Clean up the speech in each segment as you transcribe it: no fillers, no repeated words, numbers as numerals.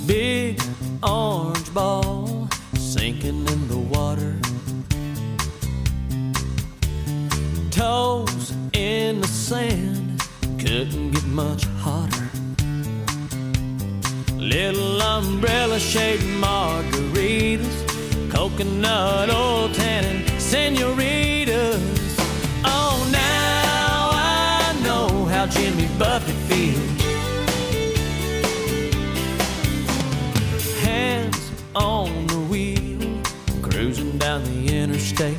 big orange ball sinking in the water. Toes in the sand, couldn't get much hotter. Little umbrella-shaped margaritas, coconut oil tannin senoritas. Oh, now I know how Jimmy Buffett feels. Hands on the wheel, cruising down the interstate.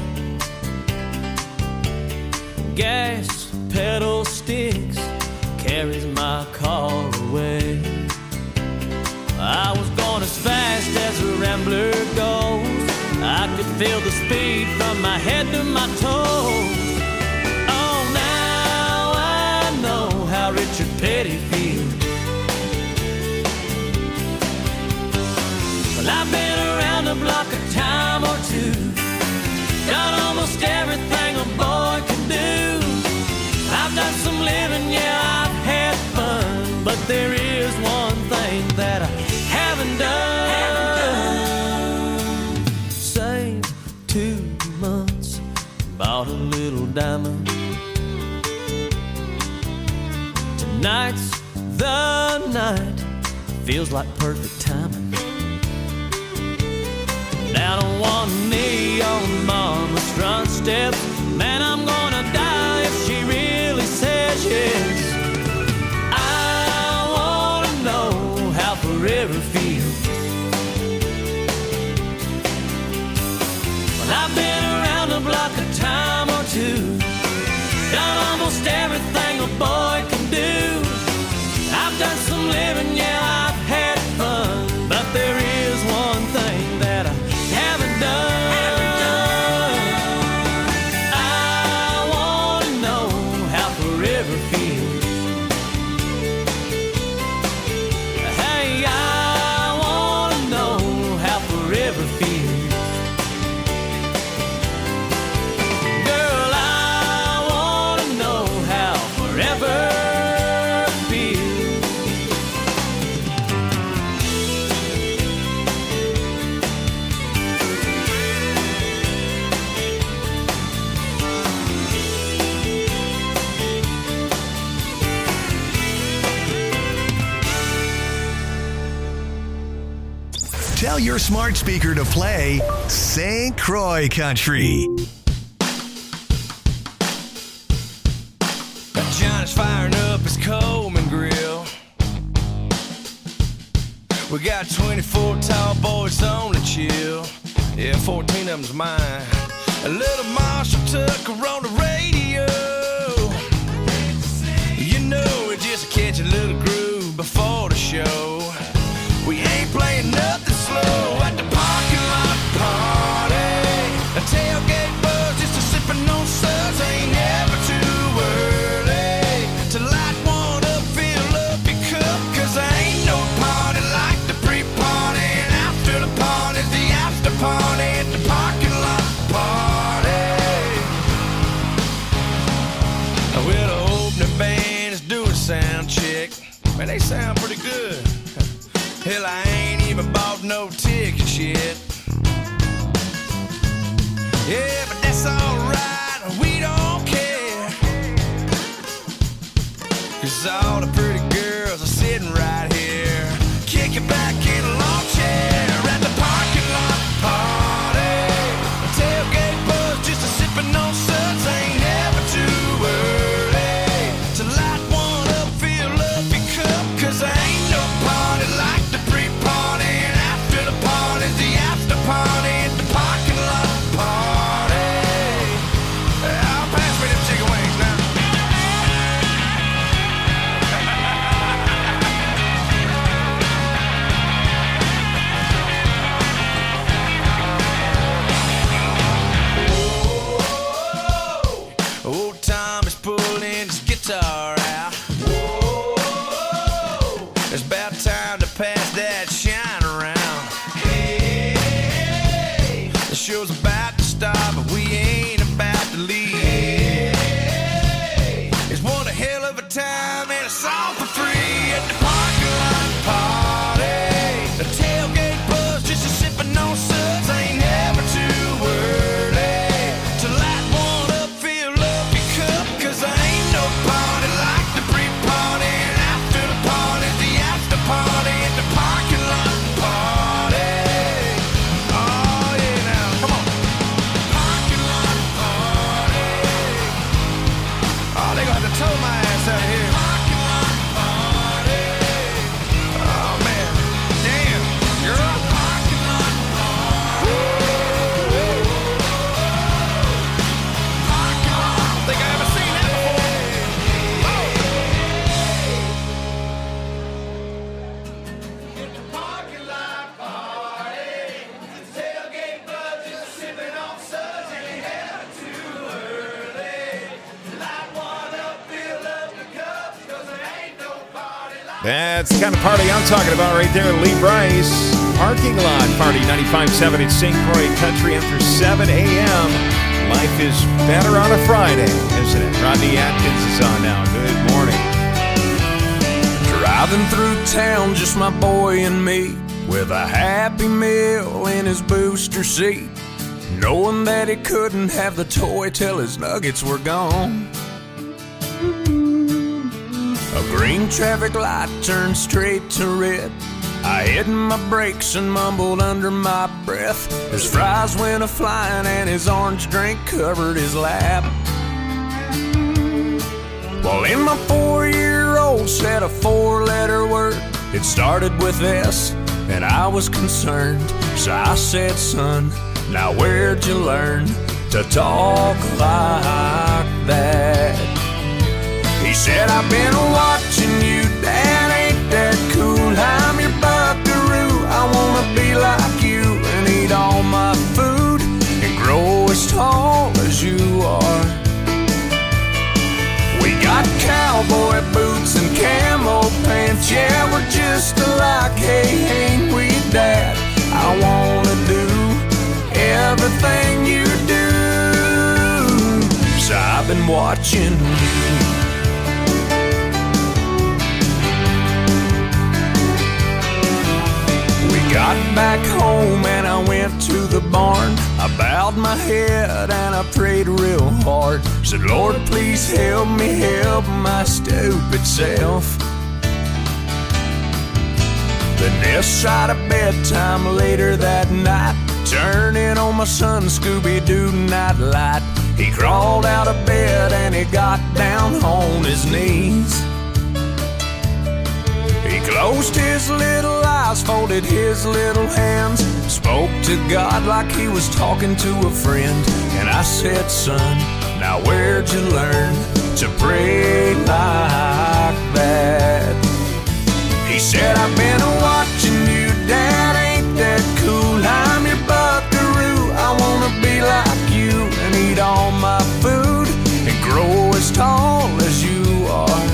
Gas pedal sticks, carries my car away. I was going as fast as a rambler goes. I could feel the speed from my head to my toes. Oh, now I know how Richard Petty feels. Well, I've been around the block a time or two, done almost everything a boy can do. I've done some living, yeah, I've had fun, but there is one thing that I haven't done. Saved 2 months, bought a little diamond. Tonight's the night, feels like perfect timing. Down on one knee on mama's front steps, man, I'm gonna die if she really says yes. I wanna know how forever feels. Well, I've been around the block a time or two, done almost everything a boy can do. I've done some living, yeah, I've had fun, but there is one thing that I haven't done. I wanna know how forever feels. Hey, I wanna know how forever feels. Girl, I wanna know how forever feels. Tell your smart speaker to play St. Croix Country. Johnny's firing up his Coleman grill. We got 24 tall boys on the chill. Yeah, 14 of them's mine. A little Marshall Tucker on the radio. You know, we just catch a little groove before the show. We ain't playing nothing slow at the parking lot party. A tailgate buzz, just a sipping on suds. Ain't never too early to light one up, fill up your cup. Cause there ain't no party like the pre-party. And after the party's the after party at the parking lot party. Well, the opening band is doing sound check. Man, they sound pretty good. Hell, I ain't even bought no tickets yet. Yeah, but that's alright, we don't care. Cause all the pretty girls are sitting right here, kicking back in a lawn chair at the parking lot party. A tailgate buzz, just a sipping on suds. Ain't never too early to light one up, fill up your cup. Cause there ain't no party like the pre-party. And after the party's the after party at the parking lot party. I'll pass me them chicken wings now. Old Tom is pulling his guitar out. It's about time to pass that shine around. Hey, the show's about to start, but we ain't about to leave. It's one hell of a time and it's all for free at the parking lot party. That's the kind of party I'm talking about right there in Lee Bryce. Parking lot party, 95.7 at St. Croix Country after 7 a.m. Life is better on a Friday, isn't it? Rodney Atkins is on now. Good morning. Driving through town, just my boy and me, with a Happy Meal in his booster seat, knowing that he couldn't have the toy till his nuggets were gone. A green traffic light turned straight to red. I hit my brakes and mumbled under my breath. His fries went a-flying and his orange drink covered his lap. Well, in my 4-year-old said a 4-letter word. It started with S, and I was concerned. So I said, son, now where'd you learn to talk like that? He said, I've been watching you, Dad, ain't that cool? I'm your buckaroo, I wanna be like you and eat all my food and grow as tall as you are. We got cowboy boots and camo pants, yeah, we're just alike, hey, ain't we, Dad? I wanna do everything you do, so I've been watching you. Got back home and I went to the barn. I bowed my head and I prayed real hard. Said, Lord, please help me help my stupid self. Then this side of bedtime later that night, turning on my son Scooby-Doo nightlight. He crawled out of bed and he got down on his knees. He closed his little eyes, folded his little hands, spoke to God like he was talking to a friend. And I said, son, now where'd you learn to pray like that? He said, I've been watching you, Dad, ain't that cool? I'm your buckaroo, I wanna be like you and eat all my food and grow as tall as you are.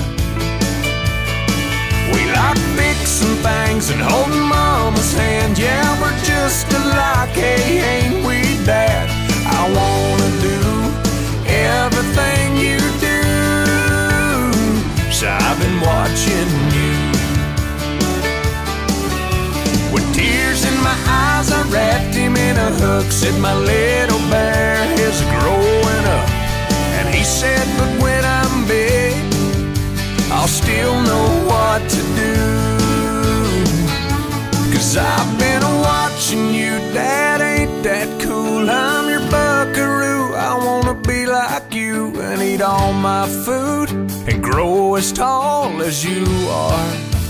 We like fixing things and holding Mama's hand. Yeah, we're just alike, hey, ain't we, Dad? I wanna do everything you do, so I've been watching you. With tears in my eyes, I wrapped him in a hook. Said my little bear is growing up. And he said, but when I'm big, I'll still know what to do. 'Cause I've been watching you, Dad, ain't that cool? I'm your buckaroo, I wanna be like you and eat all my food and grow as tall as you are.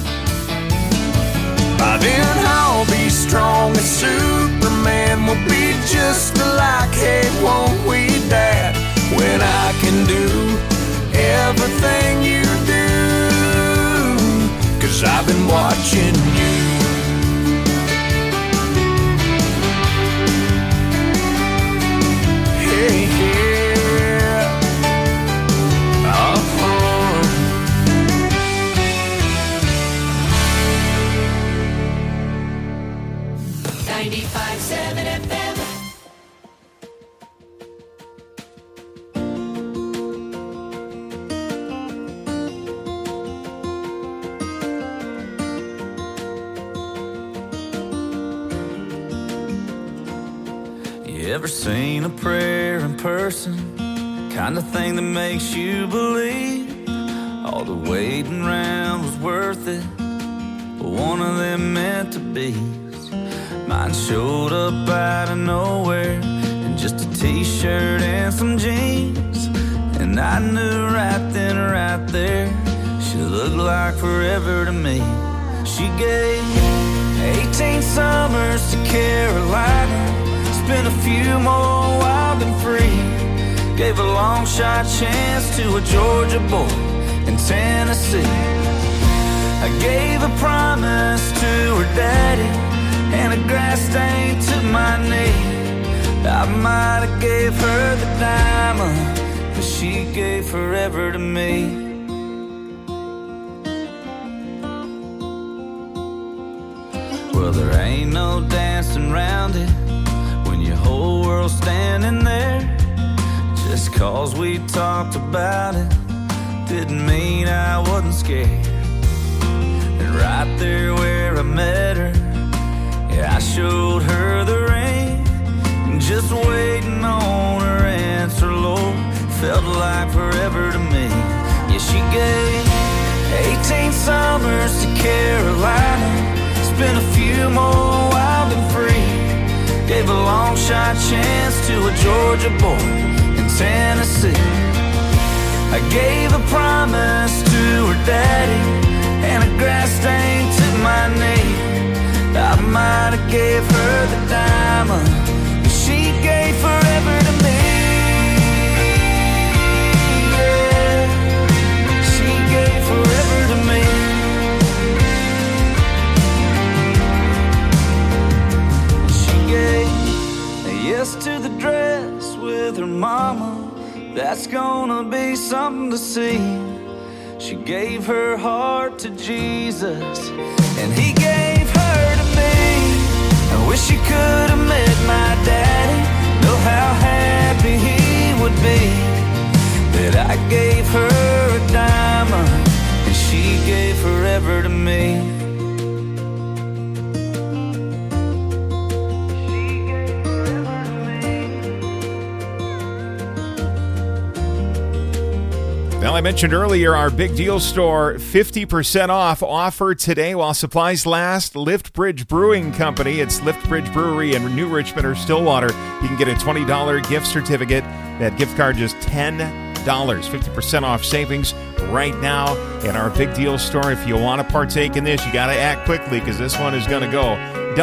By then I'll be strong as Superman, we'll be just alike, hey, won't we, Dad? When I can do everything you do, 'cause I've been watching you. Hey, yeah. 95.7 FM. Ever seen a prayer in person? Kind of thing that makes you believe all the waiting around was worth it. But one of them meant to be. Mine showed up out of nowhere in just a t-shirt and some jeans. And I knew right then, right there, she looked like forever to me. She gave 18 summers to Carolina, spent a few more wild and free. Gave a long shot chance to a Georgia boy in Tennessee. I gave a promise to her daddy and a grass stain to my knee. I might have gave her the diamond, but she gave forever to me. Well, there ain't no dancing around it when your whole world's standing there. Just 'cause we talked about it didn't mean I wasn't scared. And right there where I met her, yeah, I showed her the ring. Just waiting on her answer, Lord, felt like forever to me. Yeah, she gave 18 summers to Carolina, spent a few more wild and free. Gave a long shot chance to a Georgia boy in Tennessee. I gave a promise to her daddy and a grass stain to my knee. I might have gave her the diamond, but she gave forever to me. Yeah, she gave forever to me. She gave a yes to the dress with her mama. That's gonna be something to see. She gave her heart to Jesus, and he gave her to me. I wish she could have met my daddy. Know how happy he would be that I gave her a diamond and she gave forever to me. Well, I mentioned earlier our Big Deal Store 50% off offer today while supplies last. Lift Bridge Brewing Company. It's Lift Bridge Brewery in New Richmond or Stillwater. You can get a $20 gift certificate. That gift card is $10. 50% off savings right now in our Big Deal Store. If you want to partake in this, you got to act quickly because this one is going to go.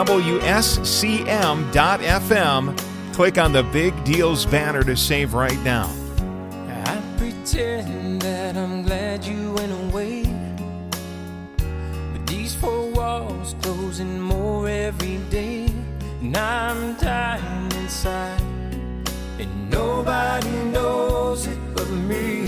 WSCM.FM. Click on the Big Deals banner to save right now. I pretend that I'm glad you went away, but these four walls closing more every day, and I'm dying inside, and nobody knows it but me.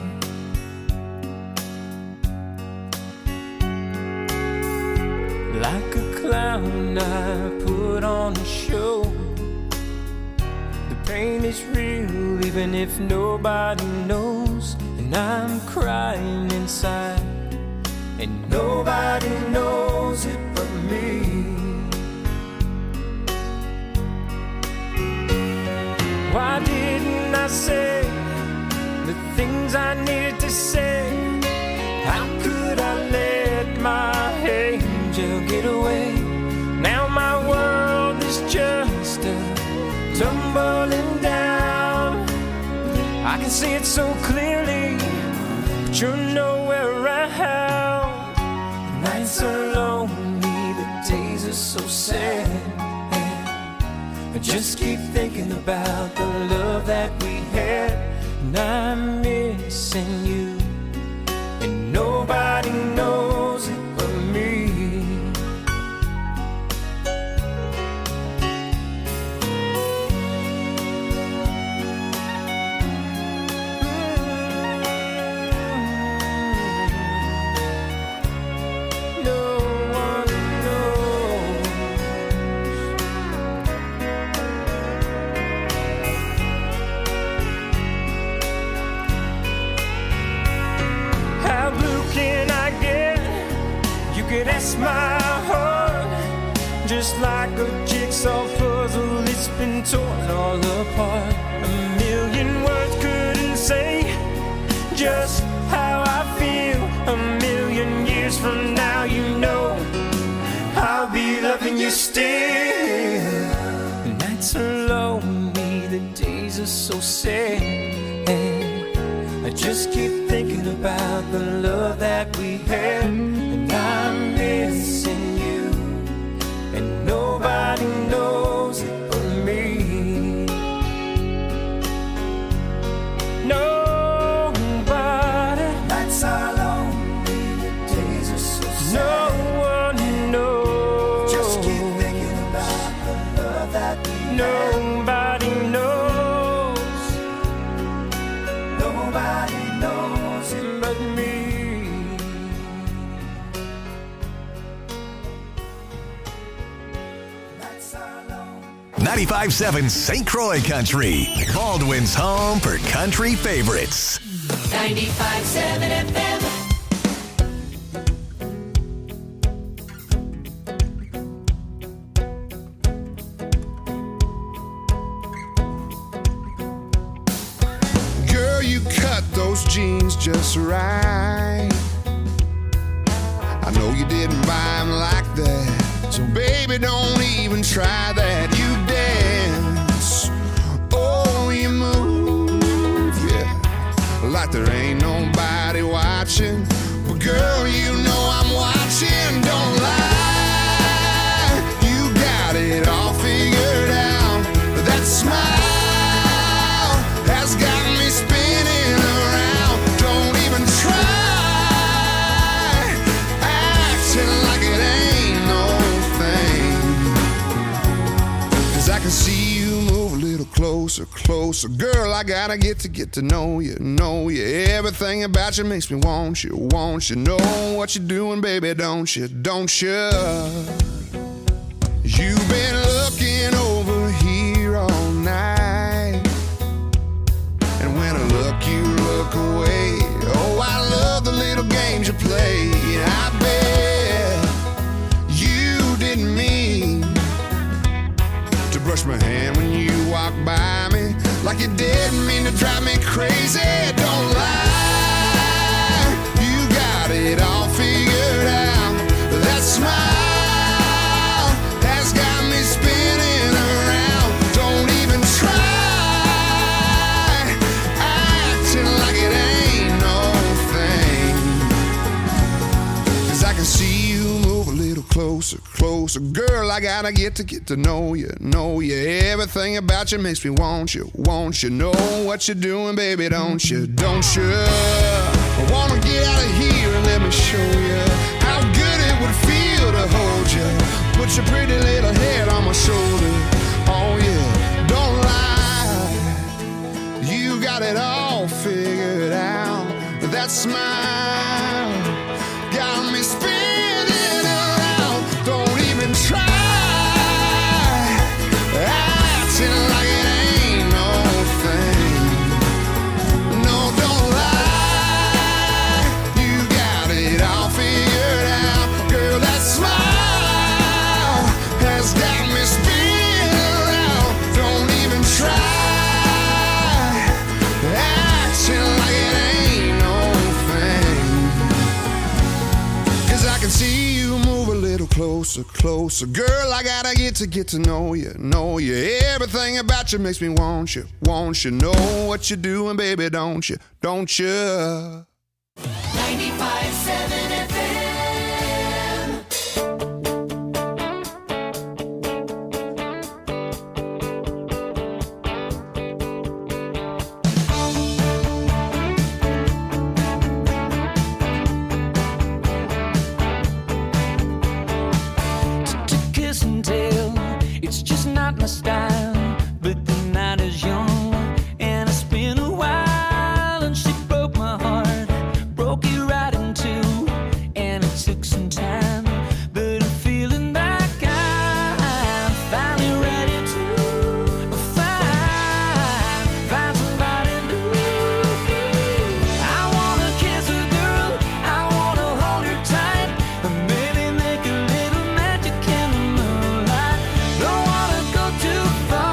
Like a clown, I put on a show. The pain is real, even if nobody knows. And I'm crying inside, and nobody knows it but me. Why didn't I say the things I needed to say? How could I let my angel get away? Now my world is just a tumbling down. I can see it so clearly, but you're nowhere around. The nights are lonely, the days are so sad. I just keep thinking about the love that we had, and I'm missing you, and nobody knows it but me. That's my heart, just like a jigsaw puzzle. It's been torn all apart. A million words couldn't say just how I feel. A million years from now, you know I'll be loving you still. The nights are lonely, the days are so sad, and I just keep thinking about the love that we had, and I'm missing you, and nobody knows it but me. Nobody. Nights are lonely, the days are so sad. No one knows. Just keep thinking about the love that we had. Nobody knows. Nobody knows it but me. 95.7 St. Croix Country, Baldwin's home for country favorites. 95.7 FM. Girl, you cut those jeans just right. I know you didn't buy them like that, so baby, don't even try that. You dance, oh, you move, yeah, like there ain't nobody watching. But girl, you know I'm watching, don't lie. You got it all figured out. That smile has got me spinning around. Don't even try acting like it ain't no thing. 'Cause I can see you move a little closer, closer. Girl, I gotta get to know you, know you. Everything about you makes me want you, want you. Know what you're doing, baby, don't you, don't you? You've been looking over here all night, and when I look, you look away. Oh, I love the little games you play. I bet you didn't mean to brush my hand when you walked by me, like you didn't mean to drive me crazy. Don't lie, you got it all figured out. That smile has got me spinning around. Don't even try acting like it ain't no thing. 'Cause I can see you move a little closer, closer. Girl, I gotta get to know you, know you. Everything about you makes me want you, want you. Know what you're doing, baby, don't you, don't you? I wanna get out of here and let me show you how good it would feel to hold you. Put your pretty little head on my shoulder. Oh yeah, don't lie, you got it all figured out. That smile got me spinning around. Don't even try acting like it ain't no thing. No, don't lie, you got it all figured out. Girl, that smile has got me spinning around. Don't even try acting like it ain't no thing. 'Cause I can see you move a little closer, closer. Girl, I gotta get to know you, know you. Everything about you makes me want you, want you. Know what you're doing, baby, don't you, don't you? 95.7 FM. To kiss and tell, it's just not my style. But the night is young, and it's been a while, and she broke my heart, broke it right in two, and it took some time. But I'm feeling like I'm finally ready to find somebody new. I wanna kiss a girl, I wanna hold her tight, and maybe make a little magic in the moonlight. Don't wanna go too far.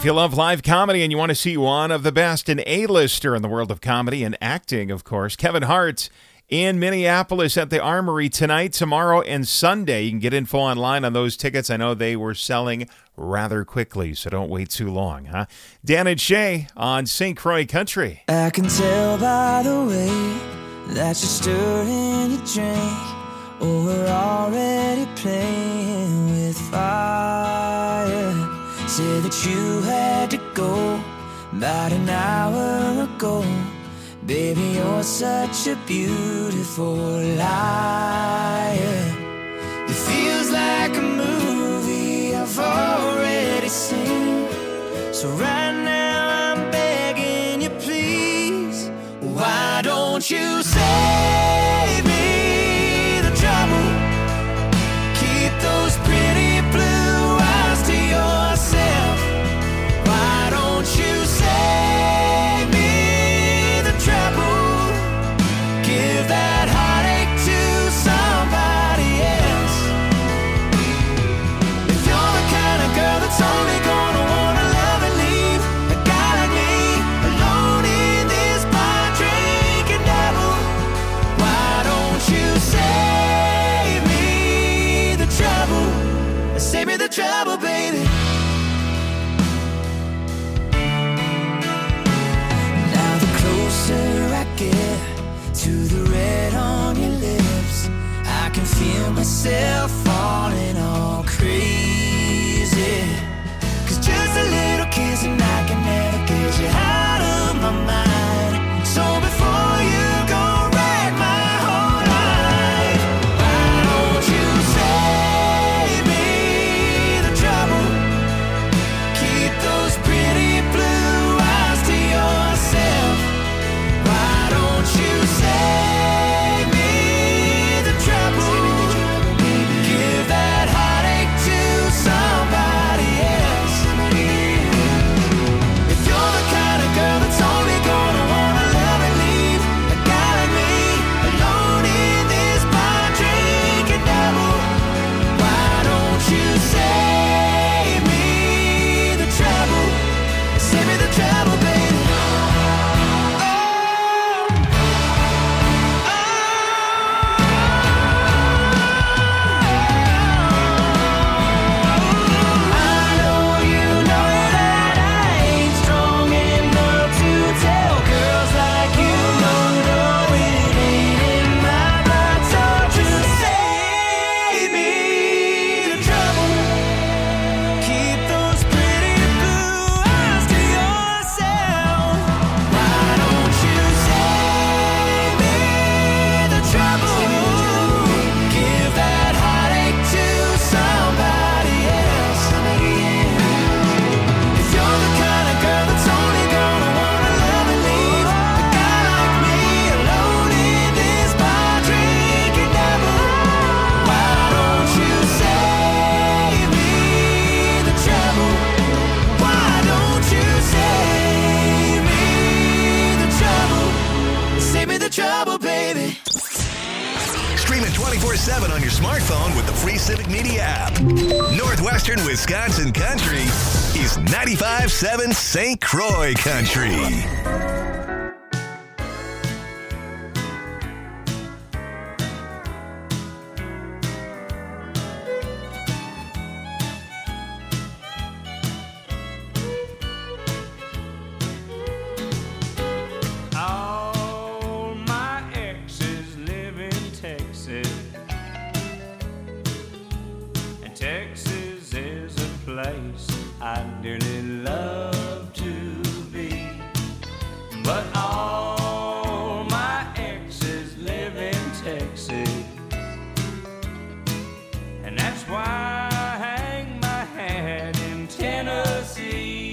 you love live comedy and you want to see one of the best, an A-lister in the world of comedy and acting, of course, Kevin Hart in Minneapolis at the Armory tonight, tomorrow, and Sunday. You can get info online on those tickets. I know they were selling rather quickly, so don't wait too long, huh? Dan and Shay on St. Croix Country. I can tell by the way that you're stirring your drink, or we're already playing with fire. Said that you had to go about an hour ago. Baby, you're such a beautiful liar. It feels like a movie I've already seen. So right now I'm begging you, please, why don't you save me the trouble? Keep those pretty blue eyes to yourself. Why don't you save me the trouble? Give that heartache to somebody else. If you're the kind of girl that's only gonna wanna love and leave a guy like me alone in this bar drinking devil, why don't you save me the trouble? Save me the trouble, baby. Now the closer I get to the red on your lips, I can feel myself falling all crazy. 'Cause just a little kiss and I can never get you out of my mind. So before you go wreck my whole life, why don't you save me the trouble? Keep those pretty blue eyes to yourself. Why don't you save me the trouble? Give that heartache to somebody else. If you're the kind of girl that's only gonna wanna love and leave a guy like me alone in this bar drinking devil, why don't you save me the trouble? Save me the trouble, baby. I know you know that I ain't strong enough to tell girls like you. No, it ain't in my blood. So just save me the trouble. Keep those pretty blue eyes to yourself. Why don't you save me the trouble? Give that heartache to somebody else. If you're the kind of girl that's only gonna wanna love and leave a guy like me alone in this bar drinking devil, why don't you save me the trouble? Why don't you save me the trouble? Save me the trouble, baby. Stream it 24/7 on your smartphone with the free Civic Media app. Northwestern Wisconsin Country is 95.7 St. Croix Country. All my exes live in Texas, and Texas is a place I dearly love to be. But all my exes live in Texas, and that's why I hang my hat in Tennessee.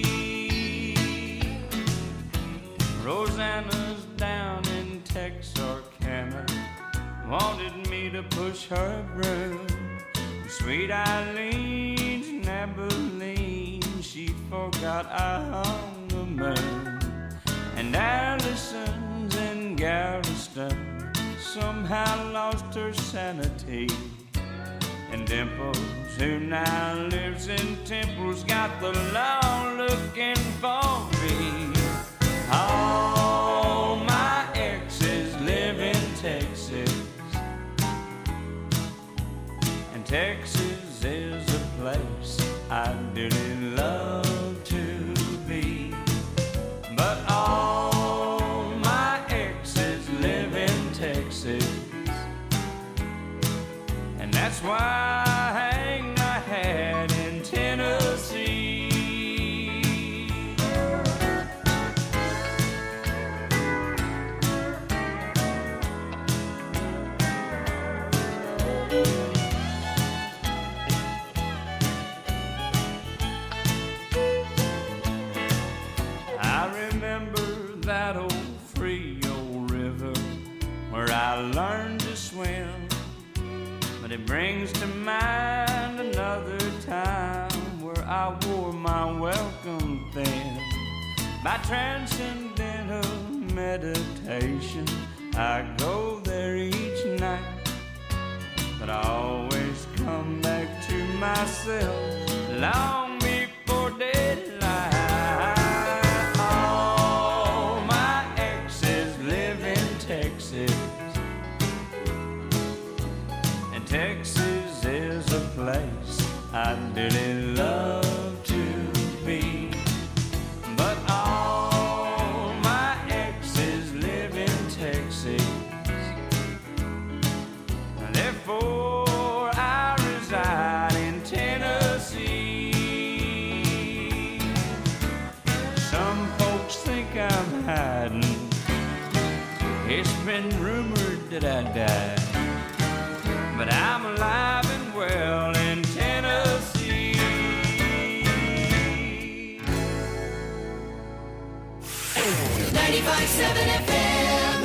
Rosanna's down in Texarkana, wanted me to push her broom. Sweet Eileen's in Abilene, she forgot I hung the moon. And Allison's in Galveston, somehow lost her sanity. And and Dimples, who now lives in Temple's got the law looking for me. All my exes live in Texas, and Texas is a place I didn't love to be. But all my exes live in Texas, and that's why I hang my hat in Tennessee. I remember that old Frio River where I learned to swim, but it brings to mind another time where I wore my welcome thin. By transcendental meditation, I go there each night, but I always come back to myself long before daylight. All my exes live in Texas, and Texas is a place I didn't love to be. But all my exes live in Texas, therefore I reside in Tennessee. Some folks think I'm hiding, it's been rumored that I died, but I'm alive and well in Tennessee. 95.7 FM.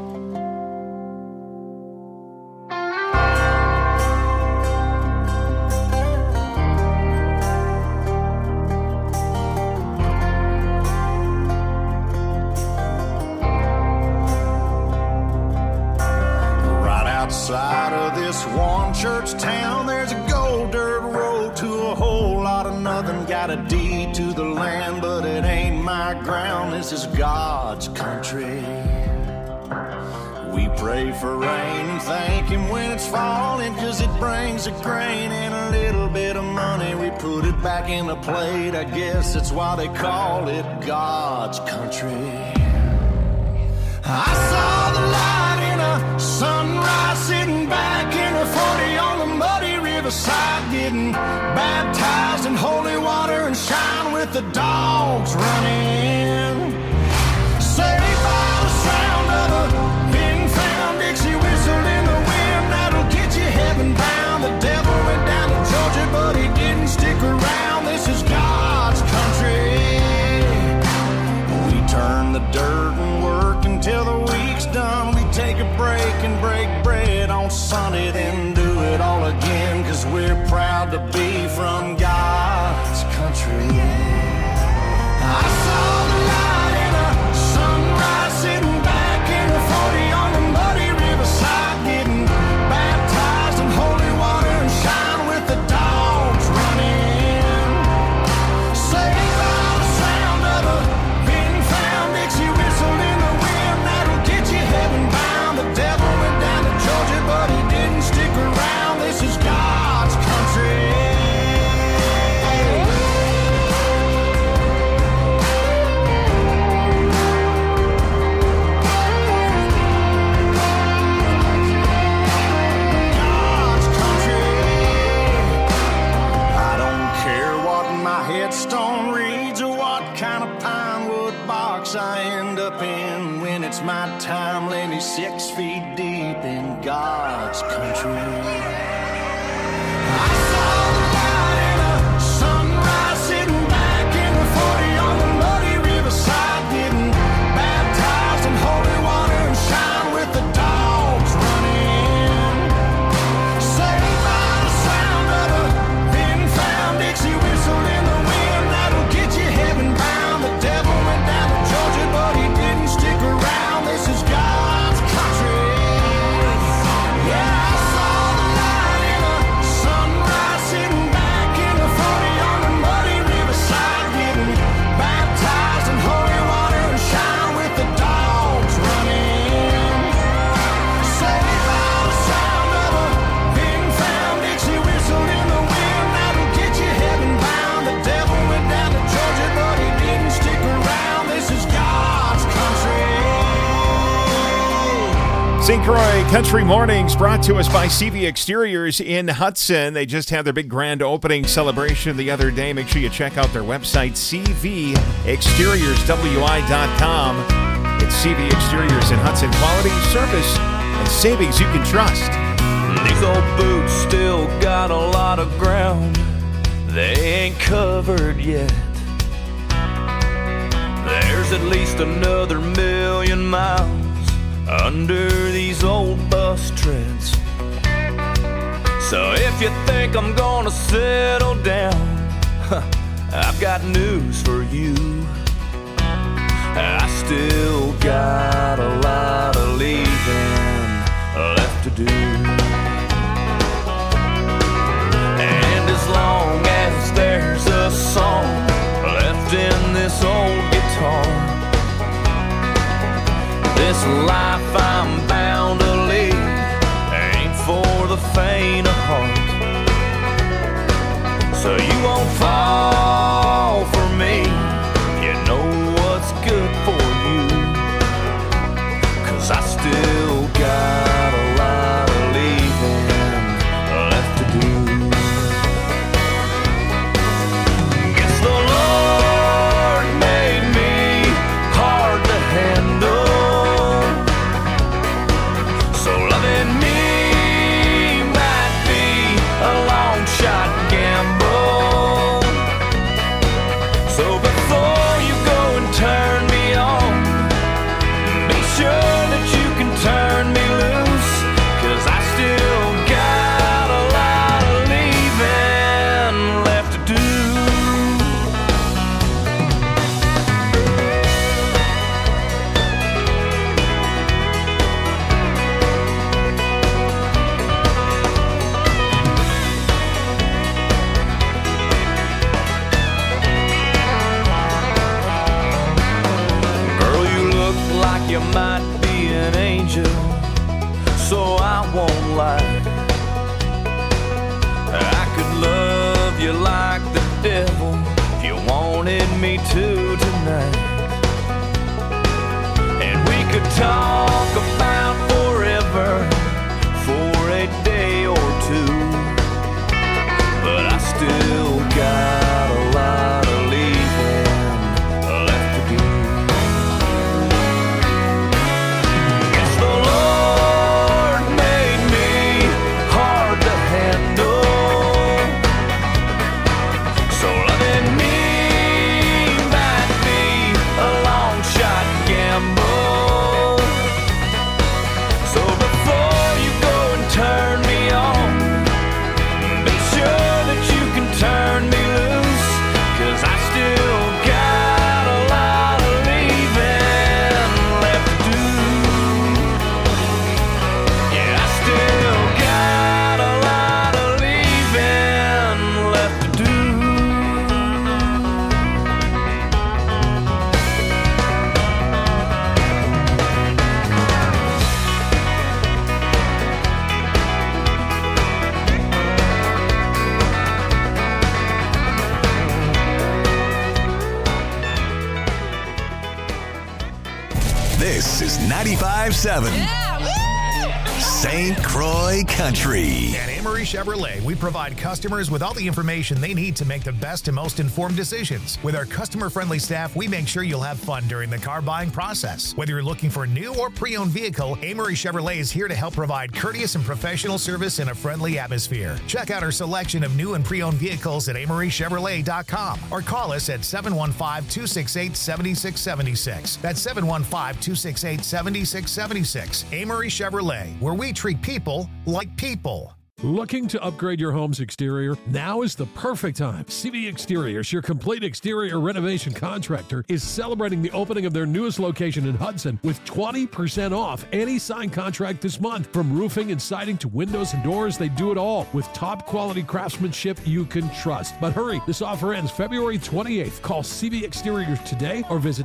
Outside of this one church town, there's a gold dirt road to a whole lot of nothing. Got a deed to the land, but it ain't my ground. This is God's country. We pray for rain and thank Him when it's falling, 'cause it brings a grain and a little bit of money. We put it back in the plate, I guess that's why they call it God's country. I saw the light in a sunrise, sitting back in a 40 on the muddy riverside, getting baptized in holy water and shine with the dogs running. Saved by the sound of a being found Dixie whistle in the wind, that'll get you heaven bound. The devil went down to Georgia, but he didn't stick around. This is God's country. We turn the dirt and work until the week's done. We take a break and break bread on Sunday, then do it all again, 'cause we're proud to be from God's country. I saw the light in a sunrise, sitting back in a 40 on the muddy riverside, getting baptized in holy water and shine with the dogs running. Saved by the sound of a being found Dixie whistle in the wind, that'll get you heaven bound. The devil went down to Georgia, but he didn't stick around. This is God's country. God's country. I don't care what my headstone reads or what kind of pine wood box I end up in. When it's my time, lay me 6 feet deep in God's country. I saw the light in a sunrise, sitting back in a 40 on the muddy riverside, getting baptized in holy water and shine with the dogs running. Saved by the sound of a being found Dixie whistle in the wind, that'll get you heaven bound. The devil went down to Georgia, but he didn't stick around. This is God's country. Yeah, I saw the light St. Croix Country Mornings brought to us by CV Exteriors in Hudson. They just had their big grand opening celebration the other day. Make sure you check out their website, cvexteriorswi.com. It's CV Exteriors in Hudson. Quality, service, and savings you can trust. These old boots still got a lot of ground they ain't covered yet. There's at least another 1,000,000 miles under these old bus treads. So if you think I'm gonna settle down, I've got news for you. I still got a lot of leaving left to do. And as long as there's a song left in this old guitar, this life I'm bound to lead ain't for the faint of heart. So you won't fall for me, you know what's good for you. 'Cause I still got a lot of leaving left to do. Guess the Lord made me hard to handle. You might be an angel, so I won't lie. I could love you like the devil if you wanted me to tonight. And we could talk about forever for a day or two. But I still got a lot of leaving left to do. This is 95.7 St. Croix Country. At Amory Chevrolet, we provide customers with all the information they need to make the best and most informed decisions. With our customer-friendly staff, we make sure you'll have fun during the car buying process. Whether you're looking for a new or pre-owned vehicle, Amory Chevrolet is here to help provide courteous and professional service in a friendly atmosphere. Check out our selection of new and pre-owned vehicles at AmoryChevrolet.com or call us at 715-268-7676. That's 715-268-7676. Amory Chevrolet, where we treat people like people. Looking to upgrade your home's exterior? Now is the perfect time. CV Exteriors, your complete exterior renovation contractor, is celebrating the opening of their newest location in Hudson with 20% off any signed contract this month. From roofing and siding to windows and doors, they do it all with top quality craftsmanship you can trust. But hurry, this offer ends February 28th. Call CV Exteriors today or visit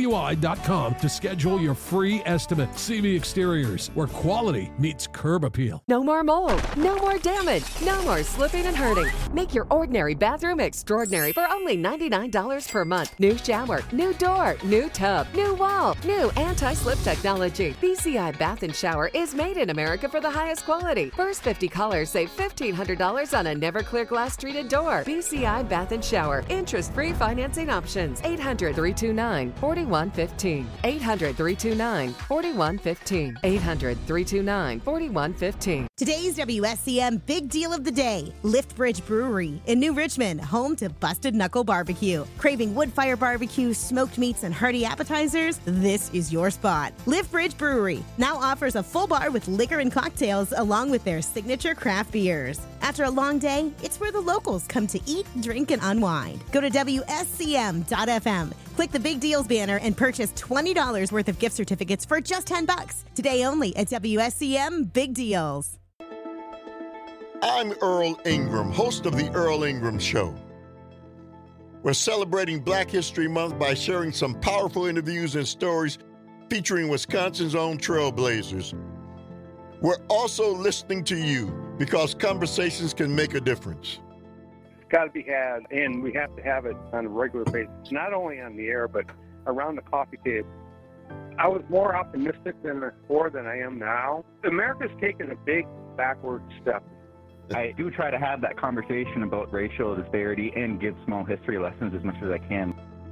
cvexteriorswi.com to schedule your free estimate. CV Exteriors, where quality meets curb appeal. Oil. No more mold, no more damage, no more slipping and hurting. Make your ordinary bathroom extraordinary for only $99 per month. New shower, new door, new tub, new wall, new anti-slip technology. BCI Bath and Shower is made in America for the highest quality. First 50 callers save $1,500 on a never clear glass treated door. BCI Bath and Shower. Interest-free financing options. 800-329-4115. 800-329-4115. 800-329-4115. Today's WSCM Big Deal of the Day. Liftbridge Brewery in New Richmond, home to Busted Knuckle Barbecue. Craving wood fire barbecue, smoked meats, and hearty appetizers? This is your spot. Liftbridge Brewery now offers a full bar with liquor and cocktails along with their signature craft beers. After a long day, it's where the locals come to eat, drink, and unwind. Go to WSCM.FM. Click the Big Deals banner and purchase $20 worth of gift certificates for just $10. Today only at WSCM Big Deals. I'm Earl Ingram, host of The Earl Ingram Show. We're celebrating Black History Month by sharing some powerful interviews and stories featuring Wisconsin's own trailblazers. We're also listening to you because conversations can make a difference. It's got to be had, and we have to have it on a regular basis, not only on the air, but around the coffee table. I was more optimistic before than I am now. America's taken a big backward step. I do try to have that conversation about racial disparity and give small history lessons as much as I can.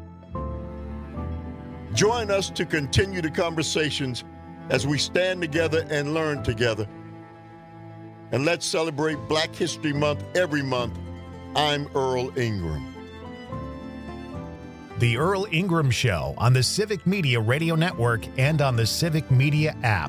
Join us to continue the conversations as we stand together and learn together. And let's celebrate Black History Month every month. I'm Earl Ingram. The Earl Ingram Show on the Civic Media Radio Network and on the Civic Media app.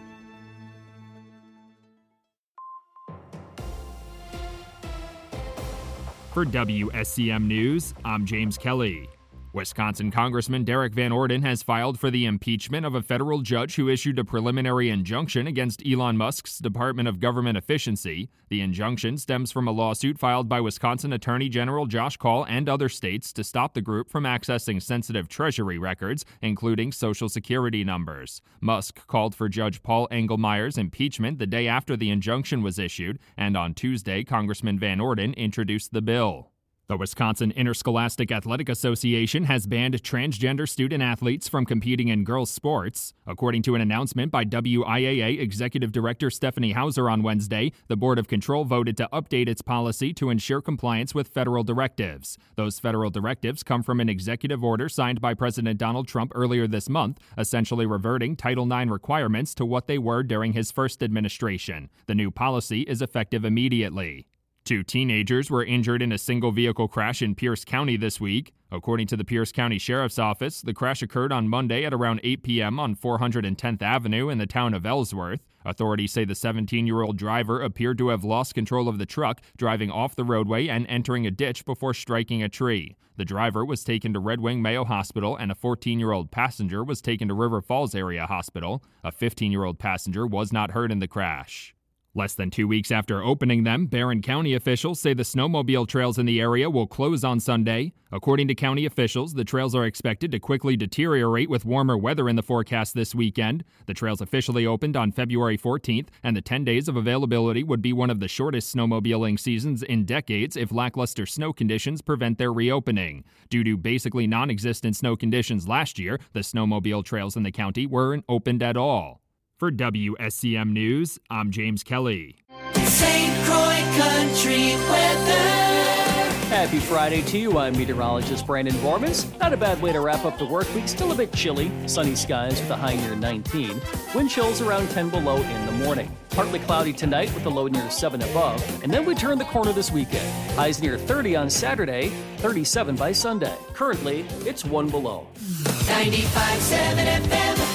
For WSCM News, I'm James Kelly. Wisconsin Congressman Derek Van Orden has filed for the impeachment of a federal judge who issued a preliminary injunction against Elon Musk's Department of Government Efficiency. The injunction stems from a lawsuit filed by Wisconsin Attorney General Josh Kaul and other states to stop the group from accessing sensitive Treasury records, including Social Security numbers. Musk called for Judge Paul Engelmeyer's impeachment the day after the injunction was issued, and on Tuesday, Congressman Van Orden introduced the bill. The Wisconsin Interscholastic Athletic Association has banned transgender student athletes from competing in girls' sports. According to an announcement by WIAA Executive Director Stephanie Hauser on Wednesday, the Board of Control voted to update its policy to ensure compliance with federal directives. Those federal directives come from an executive order signed by President Donald Trump earlier this month, essentially reverting Title IX requirements to what they were during his first administration. The new policy is effective immediately. 2 teenagers were injured in a single-vehicle crash in Pierce County this week. According to the Pierce County Sheriff's Office, the crash occurred on Monday at around 8 p.m. on 410th Avenue in the town of Ellsworth. Authorities say the 17-year-old driver appeared to have lost control of the truck, driving off the roadway and entering a ditch before striking a tree. The driver was taken to Red Wing Mayo Hospital, and a 14-year-old passenger was taken to River Falls Area Hospital. A 15-year-old passenger was not hurt in the crash. Less than 2 weeks after opening them, Barron County officials say the snowmobile trails in the area will close on Sunday. According to county officials, the trails are expected to quickly deteriorate with warmer weather in the forecast this weekend. The trails officially opened on February 14th, and the 10 days of availability would be one of the shortest snowmobiling seasons in decades if lackluster snow conditions prevent their reopening. Due to basically non-existent snow conditions last year, the snowmobile trails in the county weren't opened at all. For WSCM News, I'm James Kelly. St. Croix Country Weather. Happy Friday to you. I'm meteorologist Brandon Bormans. Not a bad way to wrap up the work week. Still a bit chilly. Sunny skies with a high near 19. Wind chills around 10 below in the morning. Partly cloudy tonight with a low near 7 above. And then we turn the corner this weekend. Highs near 30 on Saturday, 37 by Sunday. Currently, it's 1 below. 95.7 FM.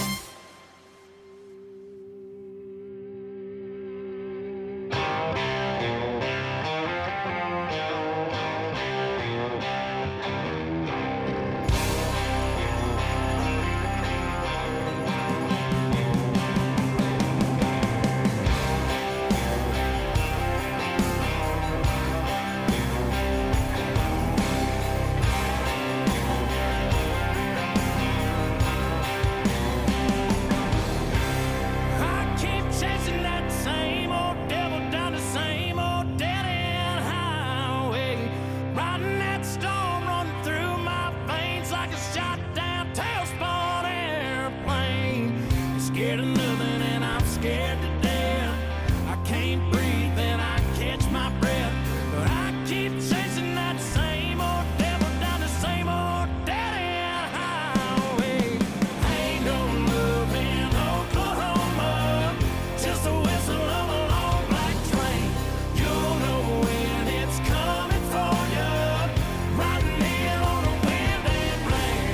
scared to death. I can't breathe and I catch my breath, but I keep chasing that same old devil down the same old dead-end highway. Ain't no love in Oklahoma, just a whistle of a long black train. You'll know when it's coming for you, riding in on a wind and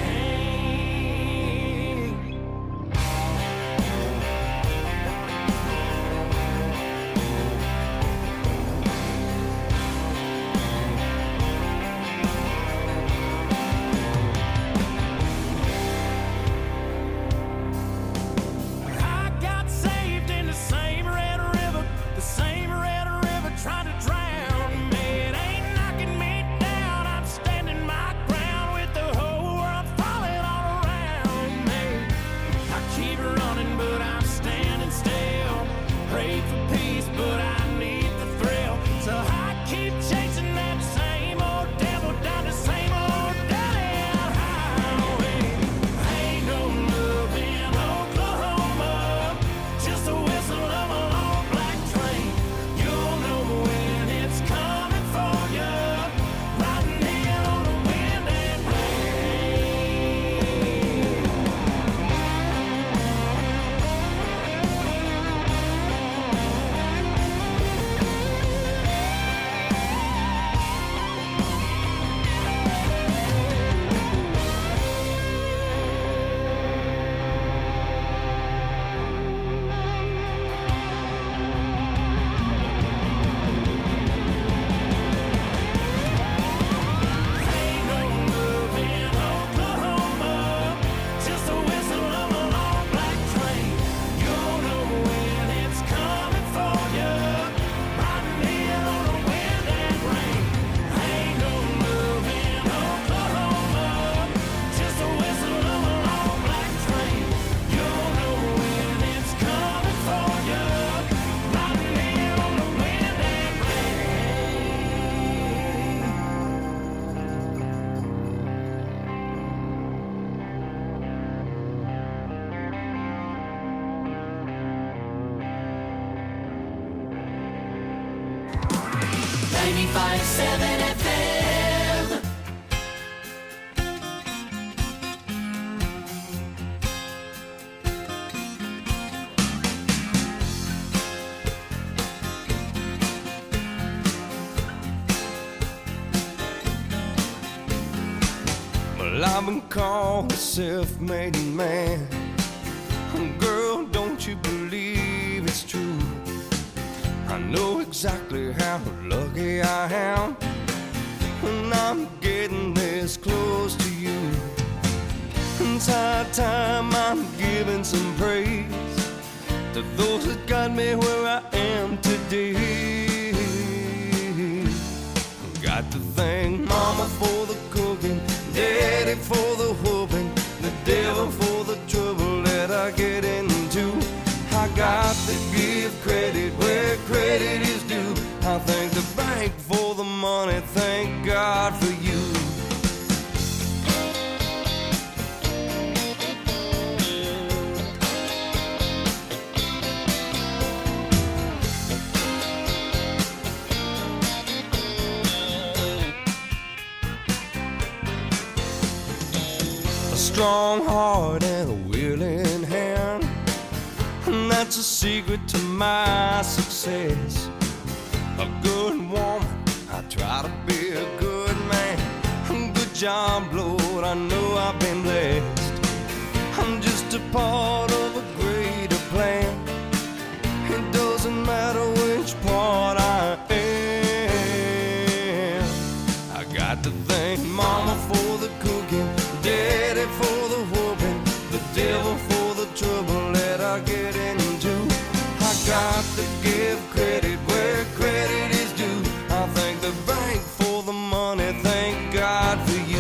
rain. I got saved in the same red river, trying to drown me. It ain't knocking me down, I'm standing my ground with the whole world falling all around me. I keep running, but I'm standing still. Pray for peace, but I need the thrill. So I keep chasing that same old devil down the same old dead-end highway. Ain't no love in Oklahoma, just a whistle of a long black train. You'll know when it's coming for you, riding in on the wind and just a whistle of a long black train. You'll know when it's coming for you, riding in on the wind and rain. Ain't no love in Oklahoma, just a whistle of a long black train. You'll know when it's coming for you, riding in on the wind and rain. 95.7 FM. Well, I've been called a self-made man. Girl, don't you believe it's true? I know exactly how lucky I am when I'm getting this close to you. It's high time I'm giving some praise to those that got me where I am today. Got to thank Mama for the cooking, Daddy for the whooping, the devil for the trouble that I get into. I got to give credit where credit is due. I thank the bank for the money, thank God for you. A strong heart and a willing hand, and that's a secret to my success. A good woman, I try to be a good man. Good job, Lord, I know I've been blessed. I'm just a part of a greater plan. It doesn't matter which part I am. I got to thank Mama for the cooking, Daddy for the whooping, the devil for the trouble that I get into. I got to give credit where credit is due. I thank the bank for the money, thank God for you.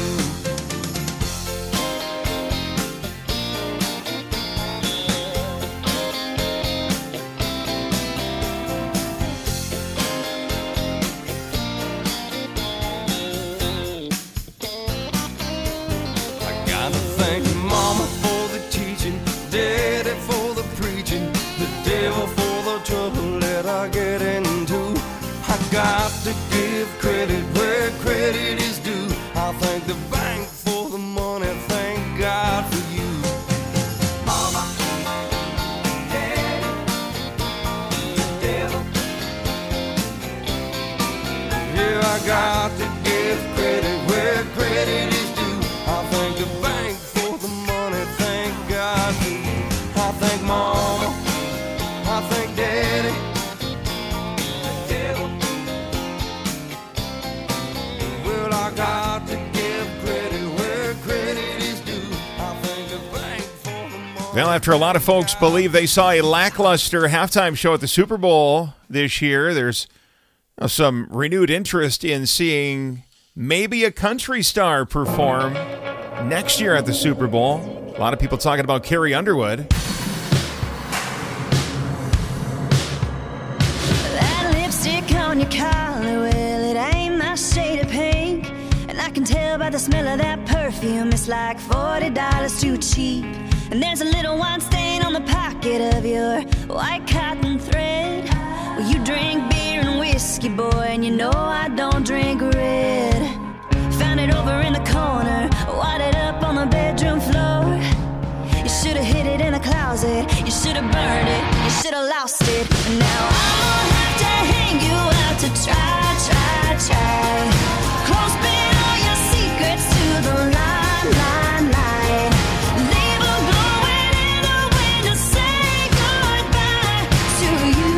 I gotta thank Mama for the teaching, got to give credit where credit is due. I thank the bank for the money, thank God for you. I thank Mama, I thank Daddy. Well, I got to give credit where credit is due. I thank the bank for the money. Well, after a lot of folks believe they saw a lackluster halftime show at the Super Bowl this year, there's some renewed interest in seeing maybe a country star perform next year at the Super Bowl. A lot of people talking about Carrie Underwood. That lipstick on your collar, well, it ain't my shade of pink. And I can tell by the smell of that perfume, it's like $40 too cheap. And there's a little wine stain on the pocket of your white cotton thread. Well, you drink beer and whiskey, boy, and you know I don't drink red. Found it over in the corner, wadded up on the bedroom floor. You should've hid it in a closet, you should've burned it, you should've lost it. And now I'll have to hang you out to try. Close bin all your secrets to the line. Leave them blowing in the wind to say goodbye to you.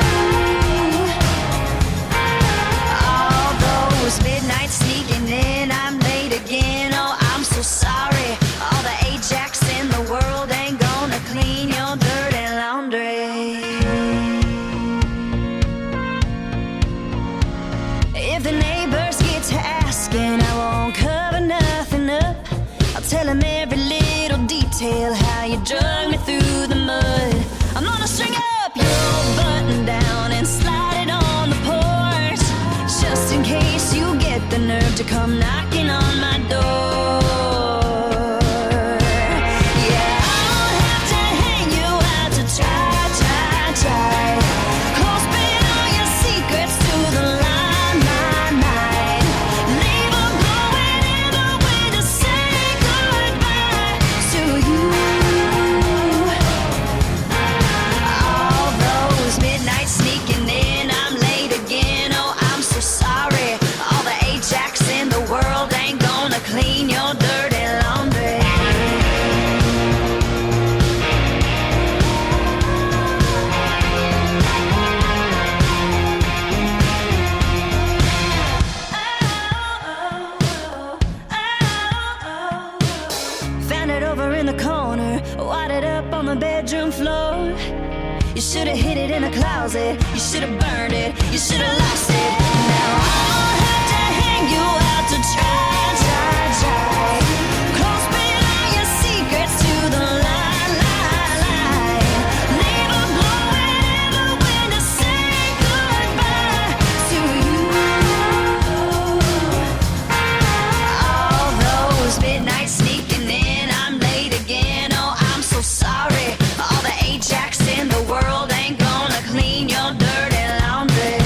All those midnights sneaking in, I'm late again, oh, I'm so sorry. All the Ajax in the world ain't gonna clean your dirty laundry. If the neighbors get to asking, I won't cover nothing up. I'll tell them every little detail, how you drug me through the mud. I'm gonna string up your button down and slide it on the porch, just in case you get the nerve to come knocking on my door. Yeah, I'll have to hang you out to try. Close bin all your secrets to the line. Leave them blowing in the wind to say goodbye to you. All those midnights sneaking in, I'm late again, oh, I'm so sorry. All the Ajax in the world ain't gonna clean your dirty laundry. Found it over in the corner, wadded up on the bedroom floor. You should've hid it in a closet, you should've burned it, you should've lost it. Now I'll have to hang you out to try. Close bin all your secrets to the line. Leave them blowing in the wind to say goodbye to you. All those midnights sneaking in, I'm late again, oh, I'm so sorry. All the Ajax in the world ain't gonna clean your dirty laundry.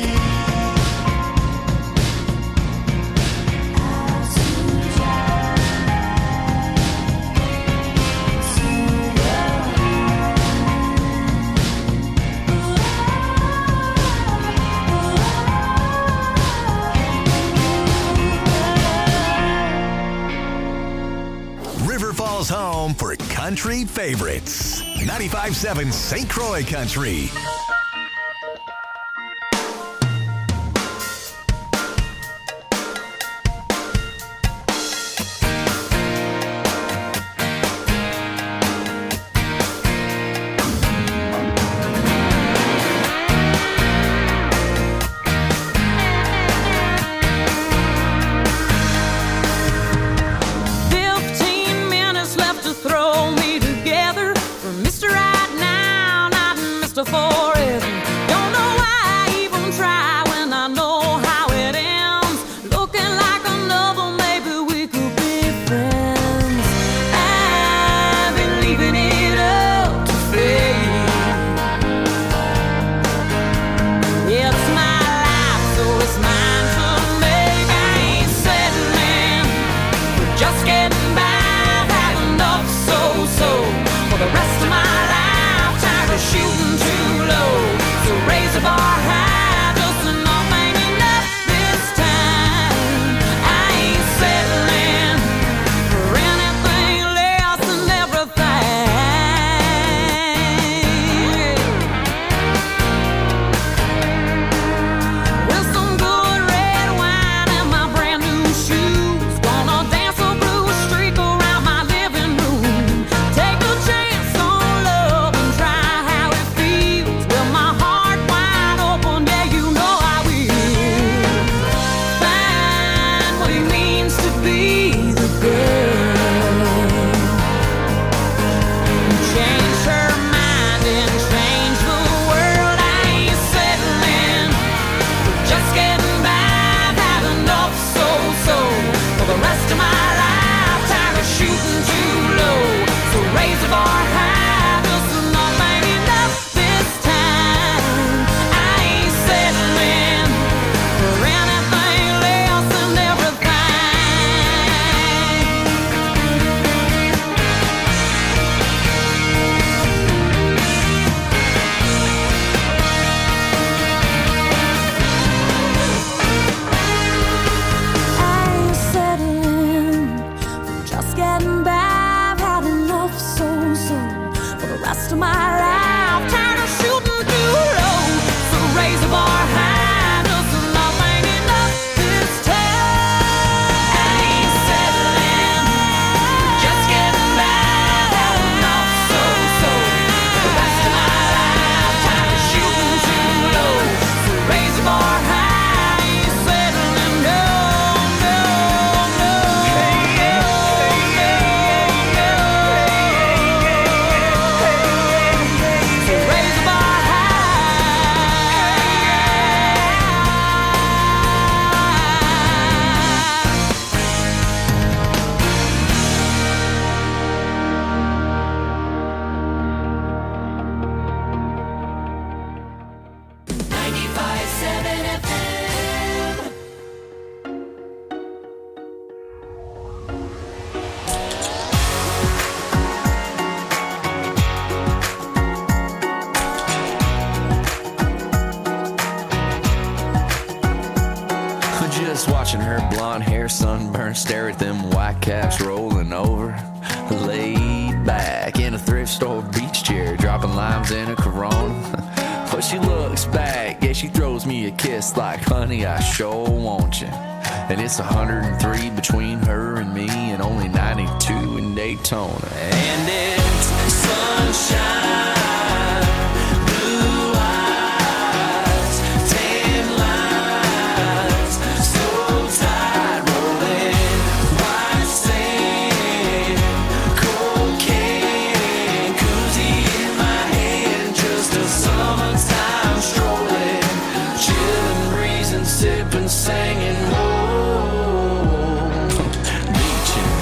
River Falls home for country favorites. 95.7 St. Croix Country. Throw me together for Mr. Right Now, not Mr. Forever. Watching her blonde hair sunburn, stare at them white caps rolling over. Laid back in a thrift store beach chair, dropping limes in a Corona. But she looks back, yeah, she throws me a kiss like, honey, I sure want you. And it's 103 between her and me, and only 92 in Daytona. And it's sunshine. Singing, whoa, beaching.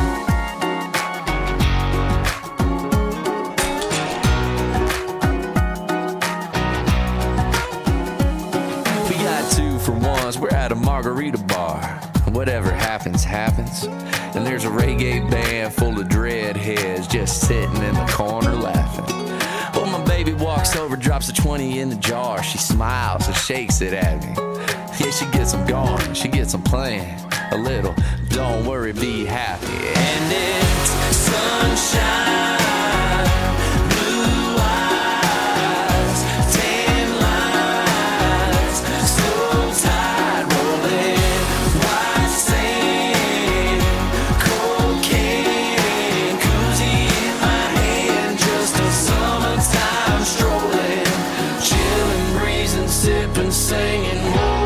We got 2 for 1s, we're at a margarita bar. Whatever happens, happens. And there's a reggae band full of dreadheads just sitting in the corner laughing. Well, my baby walks over, drops a 20 in the jar. She smiles and shakes it at me. Yeah, she gets them going, she gets them playing a little. Don't worry, be happy. And it's sunshine, blue eyes, tan lines, slow tide rolling, white sand, cocaine, koozie in my hand, just a summertime strolling, chilling, breezing, sipping, singing.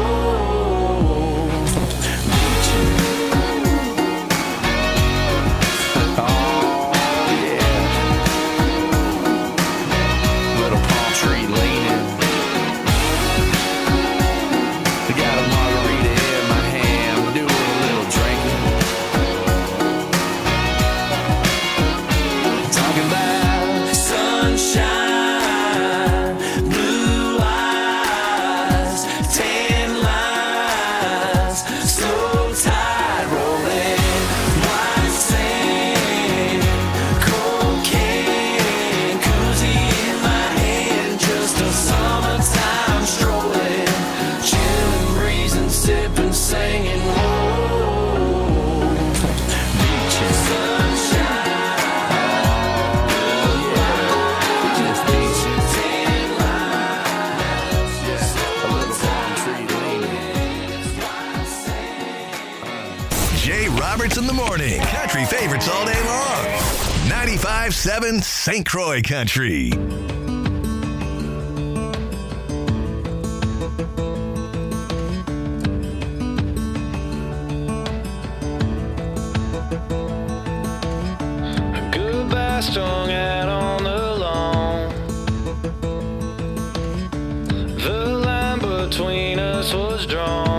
In the morning, country favorites all day long. 95.7 St. Croix Country. Goodbye strung out on the lawn. The line between us was drawn.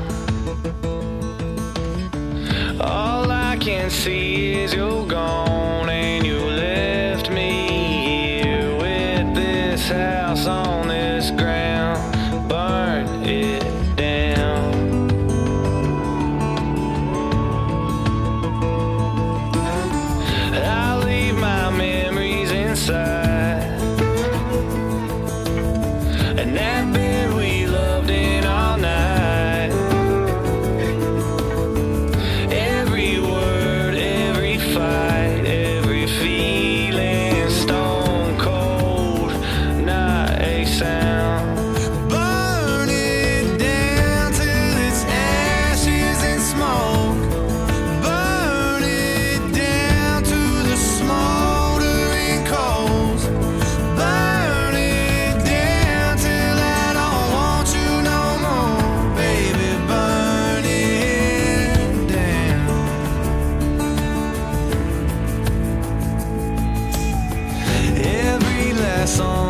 All I can see is you're gone, and you left me here with this house on this ground. Burn it down. I'll leave my memories inside, and that bed we loved in all night. Song